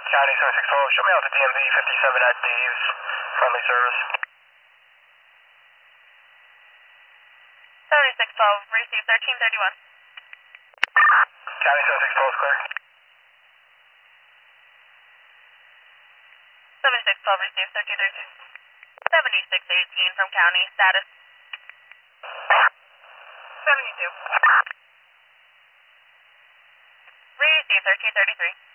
County 7612, show me out to DMV 57 at Dave's, friendly service. 7612, receive 1331. County 7612 is clear. 7612, receive 1332. 7618 from county, status. 72. Receive 1333.